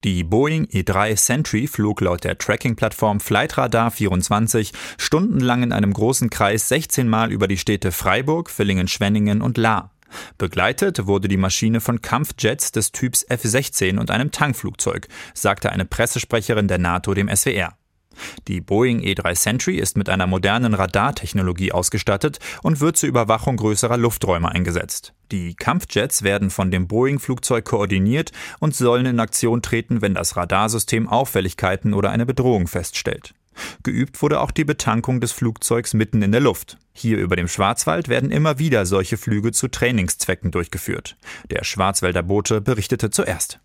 Die Boeing E-3 Sentry flog laut der Tracking-Plattform Flightradar24 stundenlang in einem großen Kreis 16 Mal über die Städte Freiburg, Villingen-Schwenningen und Lahr. Begleitet wurde die Maschine von Kampfjets des Typs F-16 und einem Tankflugzeug, sagte eine Pressesprecherin der NATO dem SWR. Die Boeing E-3 Sentry ist mit einer modernen Radartechnologie ausgestattet und wird zur Überwachung größerer Lufträume eingesetzt. Die Kampfjets werden von dem Boeing-Flugzeug koordiniert und sollen in Aktion treten, wenn das Radarsystem Auffälligkeiten oder eine Bedrohung feststellt. Geübt wurde auch die Betankung des Flugzeugs mitten in der Luft. Hier über dem Schwarzwald werden immer wieder solche Flüge zu Trainingszwecken durchgeführt. Der Schwarzwälder Bote berichtete zuerst.